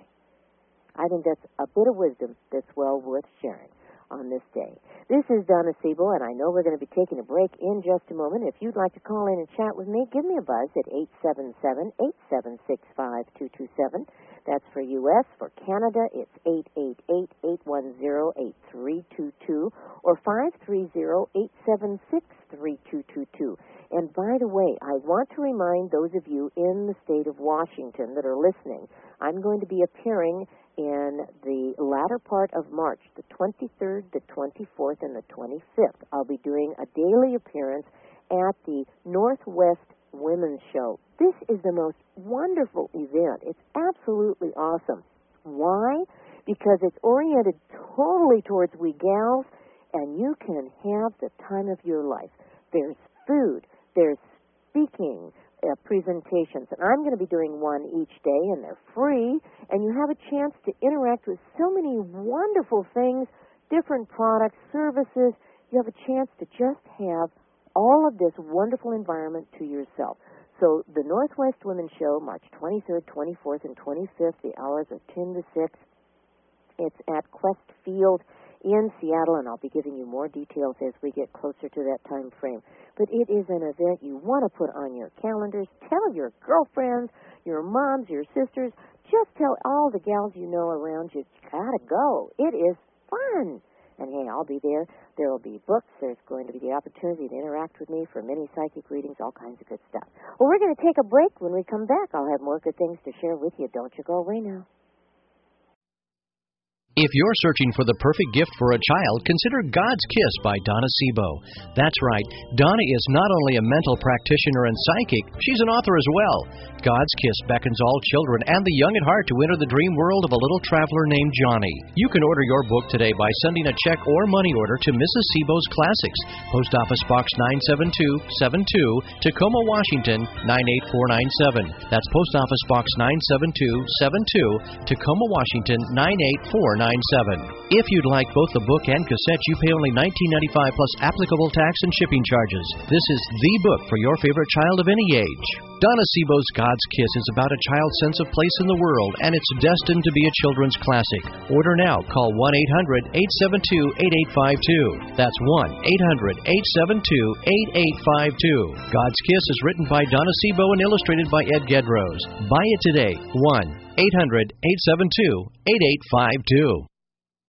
I think that's a bit of wisdom that's well worth sharing on this day. This is Donna Siebel, and I know we're going to be taking a break in just a moment. If you'd like to call in and chat with me, give me a buzz at eight seven seven, eight seven six, five two two seven. That's for U S For Canada, it's eight eight eight, eight one zero, eight three two two or five three zero, eight seven six, three two two two. And by the way, I want to remind those of you in the state of Washington that are listening, I'm going to be appearing in the latter part of March, the twenty-third, the twenty-fourth, and the twenty-fifth. I'll be doing a daily appearance at the Northwest Women's Show. This is the most wonderful event. It's absolutely awesome. Why? Because it's oriented totally towards we gals, and you can have the time of your life. There's food, there's speaking, Uh, presentations, and I'm going to be doing one each day, and they're free, and you have a chance to interact with so many wonderful things, different products, services. You have a chance to just have all of this wonderful environment to yourself. So the Northwest Women's Show, March twenty-third, twenty-fourth, and twenty-fifth, the hours are ten to six. It's at Quest Field in Seattle, and I'll be giving you more details as we get closer to that time frame. But it is an event you want to put on your calendars. Tell your girlfriends, your moms, your sisters. Just tell all the gals you know around you, you gotta go. It is fun. And hey, I'll be there. There will be books. There's going to be the opportunity to interact with me for many psychic readings, all kinds of good stuff. Well, we're going to take a break. When we come back, I'll have more good things to share with you. Don't you go away now. If you're searching for the perfect gift for a child, consider God's Kiss by Donna Siebel. That's right, Donna is not only a mental practitioner and psychic, she's an author as well. God's Kiss beckons all children and the young at heart to enter the dream world of a little traveler named Johnny. You can order your book today by sending a check or money order to Missus Siebel's Classics, Post Office Box nine seven two seven two, Tacoma, Washington nine eight four nine seven. That's Post Office Box nine seven two seven two, Tacoma, Washington nine eight four nine seven. If you'd like both the book and cassette, you pay only nineteen ninety-five plus applicable tax and shipping charges. This is the book for your favorite child of any age. Donna Siebel's God's Kiss is about a child's sense of place in the world, and it's destined to be a children's classic. Order now. Call one eight hundred, eight seven two, eight eight five two. That's one eight hundred, eight seven two, eight eight five two. God's Kiss is written by Donna Siebel and illustrated by Ed Gedrose. Buy it today. one eight hundred, eight seven two, eight eight five two.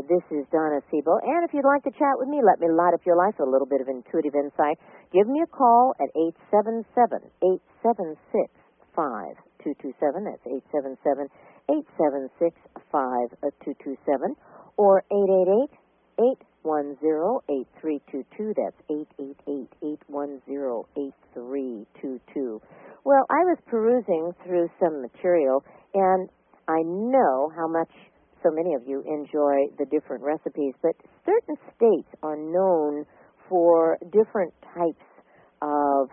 This is Donna Sebo, and if you'd like to chat with me, let me light up your life with a little bit of intuitive insight. Give me a call at eight seven seven, eight seven six, five two two seven. That's eight seven seven, eight seven six, five two two seven, or eight eight eight, eight one zero, eight three two two. That's eight eight eight, eight one zero, eight three two two. Well, I was perusing through some material, and I know how much so many of you enjoy the different recipes, but certain states are known for different types of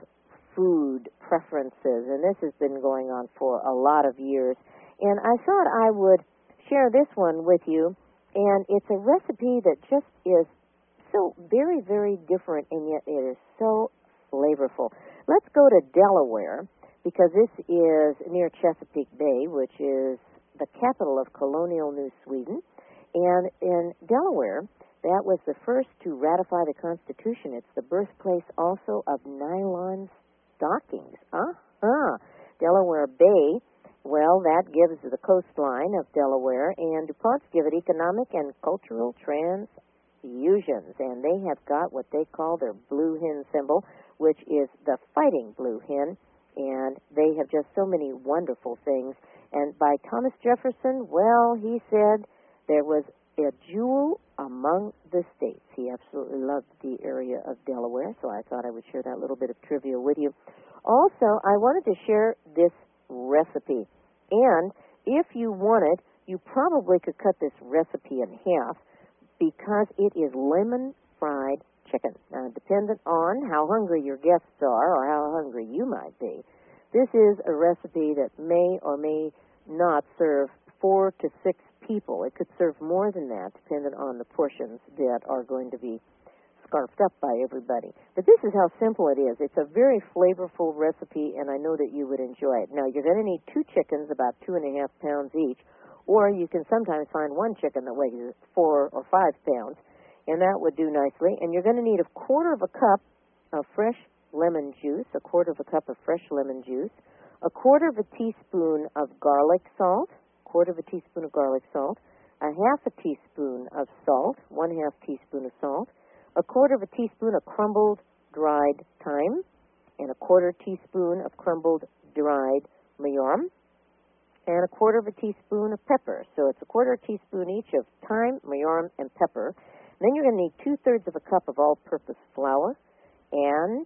food preferences, and this has been going on for a lot of years. And I thought I would share this one with you, and it's a recipe that just is so very, very different, and yet it is so flavorful. Let's go to Delaware, because this is near Chesapeake Bay, which is the capital of colonial New Sweden. And in Delaware, that was the first to ratify the Constitution. It's the birthplace also of nylon stockings. Uh-huh. Delaware Bay, well, that gives the coastline of Delaware, and DuPont's give it economic and cultural transfusions. And they have got what they call their blue hen symbol, which is the fighting blue hen. And they have just so many wonderful things. And by Thomas Jefferson, well, he said there was a jewel among the states. He absolutely loved the area of Delaware, so I thought I would share that little bit of trivia with you. Also, I wanted to share this recipe. And if you wanted, you probably could cut this recipe in half because it is lemon fried chicken. Now, dependent on how hungry your guests are or how hungry you might be, this is a recipe that may or may not serve four to six people. It could serve more than that, depending on the portions that are going to be scarfed up by everybody. But this is how simple it is. It's a very flavorful recipe, and I know that you would enjoy it. Now, you're going to need two chickens, about two and a half pounds each, or you can sometimes find one chicken that weighs four or five pounds, and that would do nicely. And you're going to need a quarter of a cup of fresh lemon juice, a quarter of a cup of fresh lemon juice, a quarter of a teaspoon of garlic salt, quarter of a teaspoon of garlic salt, a half a teaspoon of salt, one half teaspoon of salt, a quarter of a teaspoon of crumbled dried thyme, and a quarter teaspoon of crumbled dried majoram, and a quarter of a teaspoon of pepper. So it's a quarter teaspoon each of thyme, majoram, and pepper. And then you're going to need two-thirds of a cup of all-purpose flour and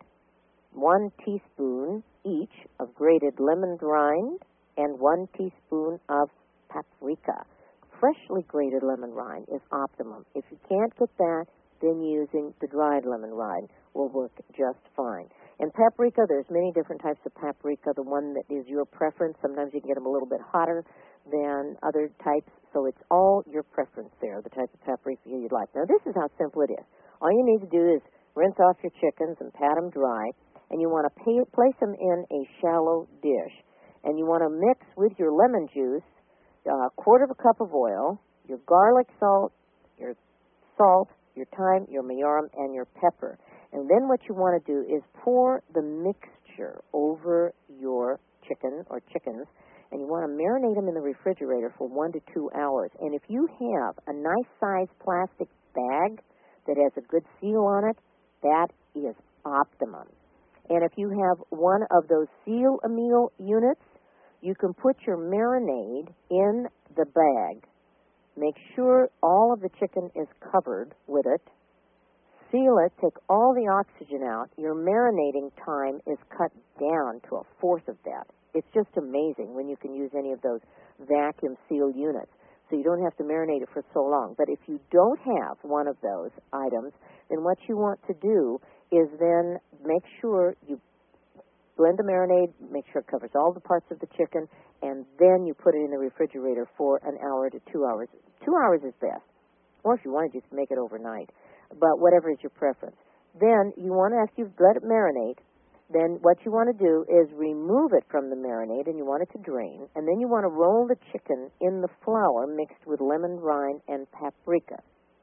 one teaspoon each of grated lemon rind and one teaspoon of paprika. Freshly grated lemon rind is optimum. If you can't get that, then using the dried lemon rind will work just fine. And paprika, there's many different types of paprika. The one that is your preference, sometimes you can get them a little bit hotter than other types, so it's all your preference there, the type of paprika you'd like. Now, this is how simple it is. All you need to do is rinse off your chickens and pat them dry, and you want to pay, place them in a shallow dish. And you want to mix with your lemon juice a quarter of a cup of oil, your garlic salt, your salt, your thyme, your majoram, and your pepper. And then what you want to do is pour the mixture over your chicken or chickens, and you want to marinate them in the refrigerator for one to two hours. And if you have a nice-sized plastic bag that has a good seal on it, that is optimum. And if you have one of those seal-a-meal units, you can put your marinade in the bag. Make sure all of the chicken is covered with it. Seal it, take all the oxygen out. Your marinating time is cut down to a fourth of that. It's just amazing when you can use any of those vacuum seal units. So you don't have to marinate it for so long. But if you don't have one of those items, then what you want to do is then make sure you blend the marinade, make sure it covers all the parts of the chicken, and then you put it in the refrigerator for an hour to two hours. Two hours is best. Or if you want to just make it overnight. But whatever is your preference. Then you want to, after you've let it marinate, then what you want to do is remove it from the marinade, and you want it to drain. And then you want to roll the chicken in the flour mixed with lemon rind and paprika.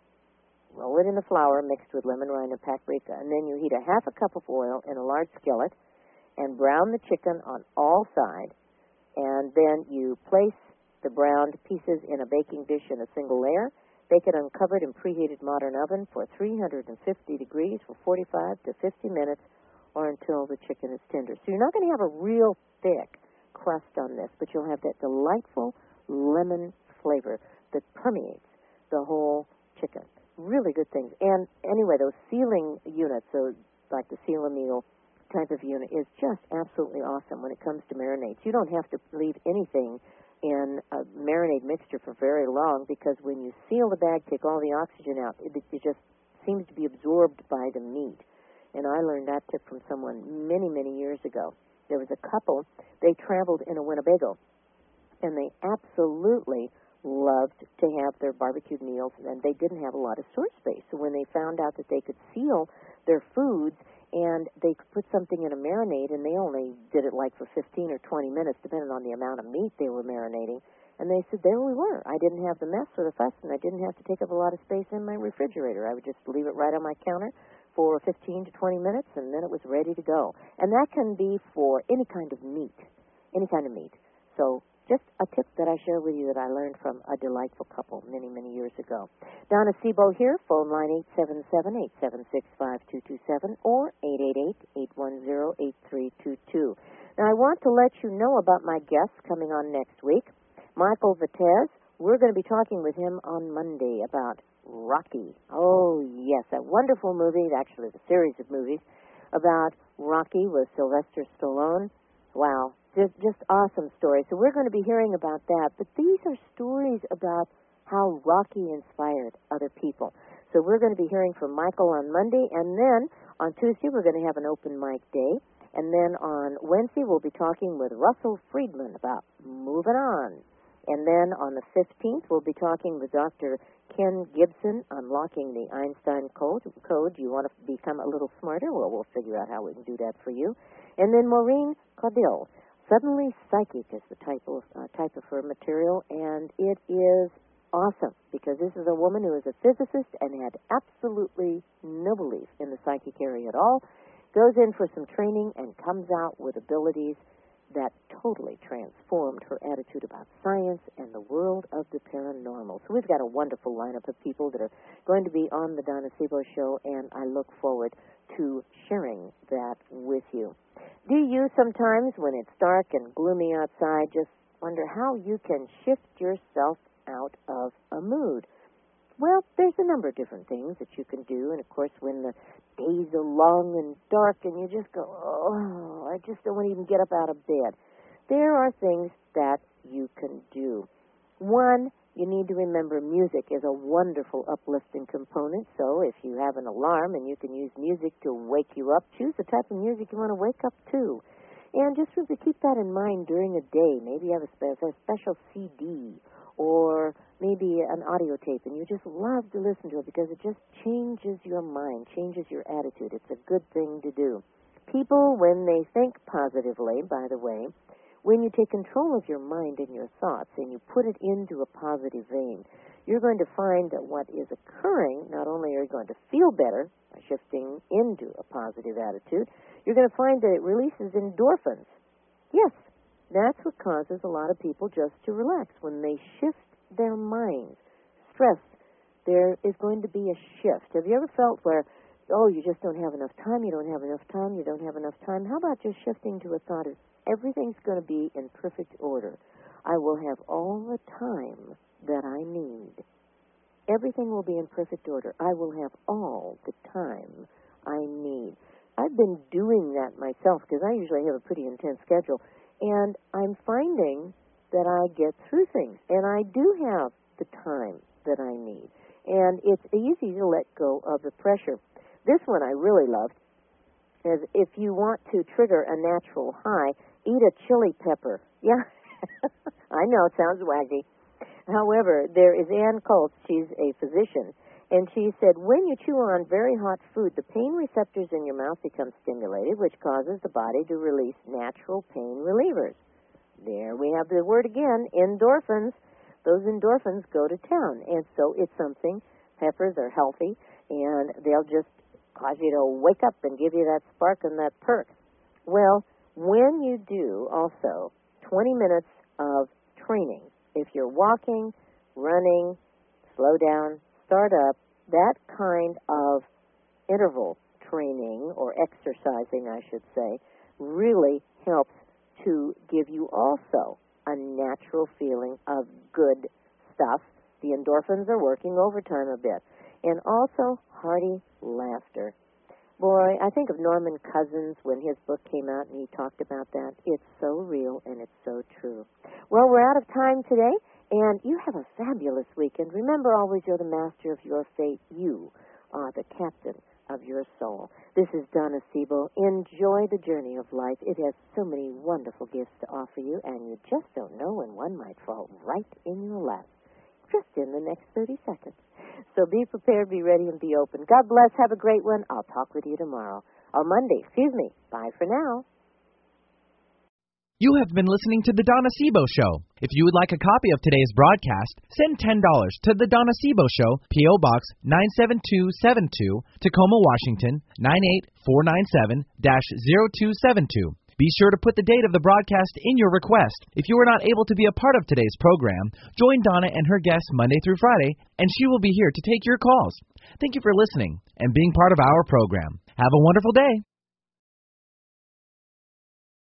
Roll it in the flour mixed with lemon rind and paprika. And then you heat a half a cup of oil in a large skillet and brown the chicken on all sides. And then you place the browned pieces in a baking dish in a single layer. Bake it uncovered in preheated modern oven for three hundred fifty degrees for forty-five to fifty minutes or until the chicken is tender. So you're not going to have a real thick crust on this, but you'll have that delightful lemon flavor that permeates the whole chicken. Really good things. And anyway, those sealing units, so like the Seal-A-Meal type of unit, is just absolutely awesome when it comes to marinades. You don't have to leave anything in a marinade mixture for very long, because when you seal the bag, take all the oxygen out, it, it just seems to be absorbed by the meat. And I learned that tip from someone many, many years ago. There was a couple, they traveled in a Winnebago, and they absolutely loved to have their barbecued meals, and they didn't have a lot of storage space. So when they found out that they could seal their foods and they could put something in a marinade, and they only did it like for fifteen or twenty minutes, depending on the amount of meat they were marinating, and they said, there we were. I didn't have the mess or the fuss, and I didn't have to take up a lot of space in my refrigerator. I would just leave it right on my counter for fifteen to twenty minutes, and then it was ready to go. And that can be for any kind of meat, any kind of meat. So just a tip that I share with you that I learned from a delightful couple many, many years ago. Donna Sebo here, phone line eight seven seven, eight seven six, five two two seven or eight eight eight, eight one zero, eight three two two. Now, I want to let you know about my guests coming on next week. Michael Vitez, we're going to be talking with him on Monday about Rocky. Oh, yes, that wonderful movie, actually the series of movies, about Rocky with Sylvester Stallone. Wow, just, just awesome story. So we're going to be hearing about that. But these are stories about how Rocky inspired other people. So we're going to be hearing from Michael on Monday, and then on Tuesday we're going to have an open mic day. And then on Wednesday we'll be talking with Russell Friedland about moving on. And then on the fifteenth we'll be talking with Doctor Ken Gibson, Unlocking the Einstein Code. Code. You want to become a little smarter? Well, we'll figure out how we can do that for you. And then Maureen Caudill, Suddenly Psychic is the type of, uh, type of her material, and it is awesome because this is a woman who is a physicist and had absolutely no belief in the psychic area at all, goes in for some training and comes out with abilities that totally transformed her attitude about science and the world of the paranormal. So we've got a wonderful lineup of people that are going to be on the Donna Sebo Show, and I look forward to sharing that with you. Do you sometimes, when it's dark and gloomy outside, just wonder how you can shift yourself out of a mood? Well, there's a number of different things that you can do, and of course when the days are long and dark and you just go, oh, I just don't want to even get up out of bed, there are things that you can do. One, you need to remember music is a wonderful uplifting component, so if you have an alarm and you can use music to wake you up, choose the type of music you want to wake up to. And just really keep that in mind during a day. Maybe you have a, spe- a special C D or maybe an audio tape, and you just love to listen to it because it just changes your mind, changes your attitude. It's a good thing to do. People, when they think positively, by the way, when you take control of your mind and your thoughts and you put it into a positive vein, you're going to find that what is occurring, not only are you going to feel better by shifting into a positive attitude, you're going to find that it releases endorphins. Yes, that's what causes a lot of people just to relax. When they shift their minds, stress, there is going to be a shift. Have you ever felt where, oh, you just don't have enough time, you don't have enough time, you don't have enough time? How about just shifting to a thought of everything's going to be in perfect order. I will have all the time that I need. Everything will be in perfect order. I will have all the time I need. I've been doing that myself because I usually have a pretty intense schedule, and I'm finding that I get through things, and I do have the time that I need. And it's easy to let go of the pressure. This one I really loved is if you want to trigger a natural high, eat a chili pepper. Yeah, I know, it sounds wacky. However, there is Ann Colts. She's a physician, and she said, when you chew on very hot food, the pain receptors in your mouth become stimulated, which causes the body to release natural pain relievers. There we have the word again, endorphins. Those endorphins go to town, and so it's something. Peppers are healthy, and they'll just cause you to wake up and give you that spark and that perk. Well, when you do also twenty minutes of training, if you're walking, running, slow down, start up, that kind of interval training, or exercising, I should say, really helps to give you also a natural feeling of good stuff. The endorphins are working overtime a bit. And also hearty laughter. Boy, I think of Norman Cousins when his book came out and he talked about that. It's so real and it's so true. Well, we're out of time today, and you have a fabulous weekend. Remember always, you're the master of your fate. You are the captain of your soul. This is Donna Sebo. Enjoy the journey of life. It has so many wonderful gifts to offer you, and you just don't know when one might fall right in your lap, just in the next thirty seconds. So be prepared, be ready, and be open. God bless. Have a great one. I'll talk with you tomorrow. Or Monday. Excuse me. Bye for now. You have been listening to The Donna Sebo Show. If you would like a copy of today's broadcast, send ten dollars to The Donna Sebo Show, P O. Box nine seven two seven two, Tacoma, Washington, nine eight four nine seven dash zero two seven two. Be sure to put the date of the broadcast in your request. If you were not able to be a part of today's program, join Donna and her guests Monday through Friday, and she will be here to take your calls. Thank you for listening and being part of our program. Have a wonderful day.